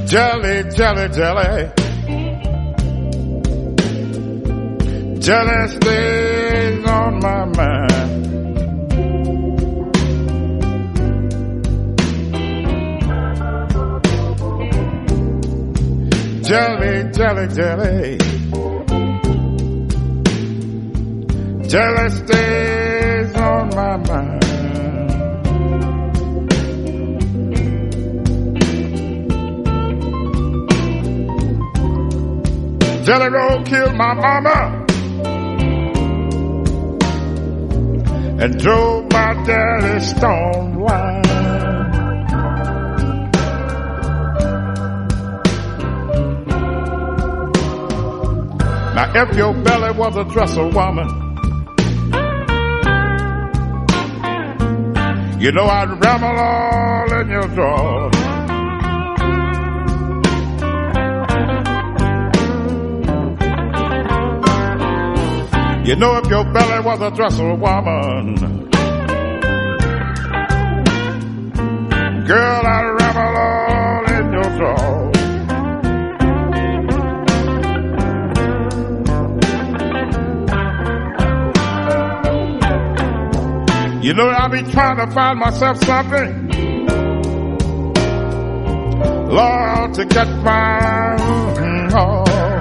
Jelly, jelly, jelly. Jelly stays on my mind. Jelly, jelly, jelly. Jelly stays on my mind. Jelly roll killed my mama and drove my daddy stone blind. Now if your belly was a dresser woman, you know I'd ramble all in your drawers. You know if your belly was a dresser woman, girl, I'd ramble all in your drawers. You know I'll be trying to find myself something, Lord, to get my heart.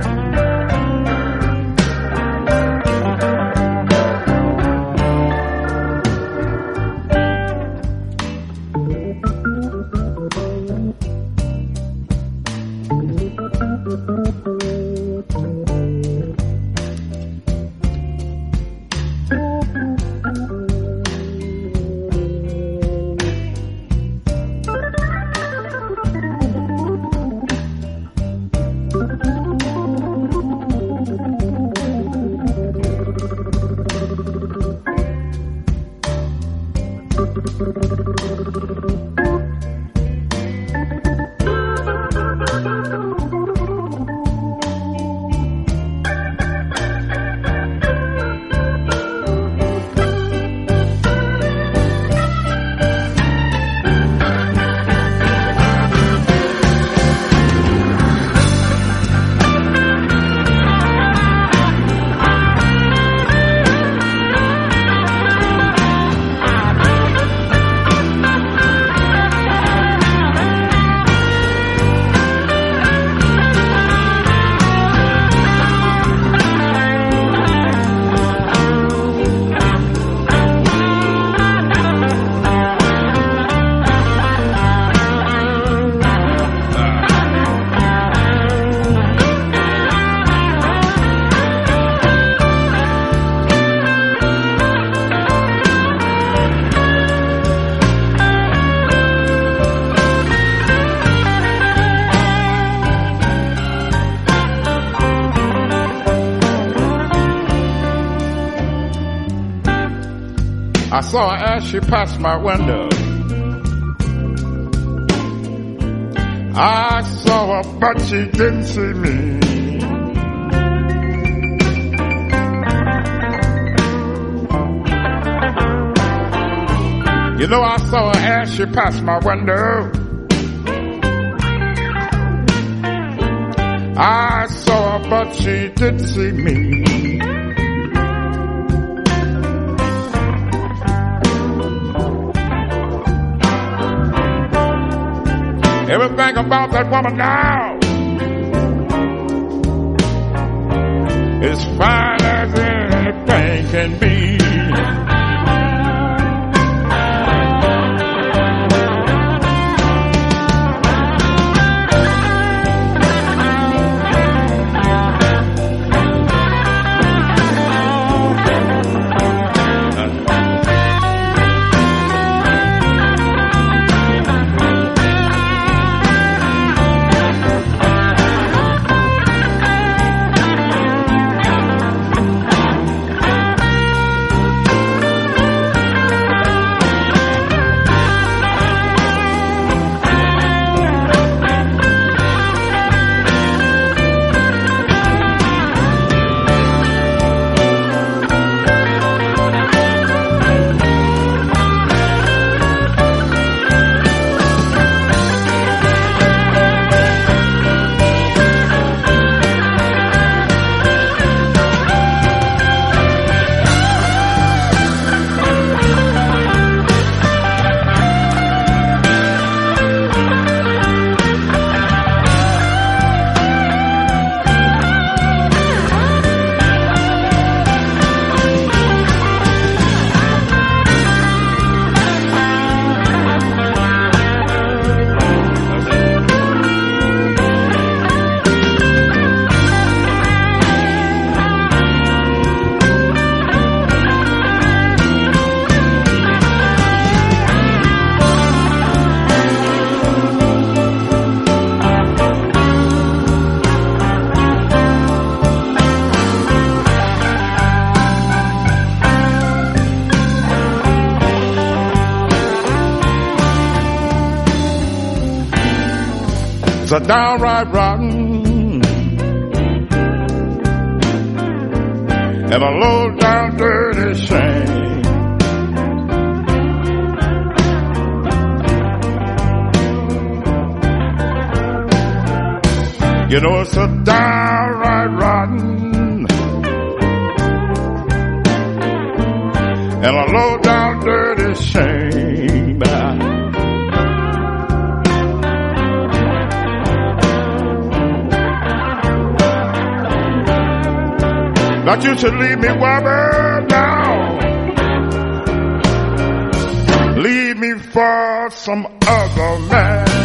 I saw her as she passed my window. I saw her, but she didn't see me. You know I saw her as she passed my window. I saw her, but she didn't see me. Everything about that woman now is fine as anything can be. a downright rotten and a low down dirty shame. You know it's a downright rotten and a low down dirty shame. That you should leave me, woman, now. Leave me for some other man.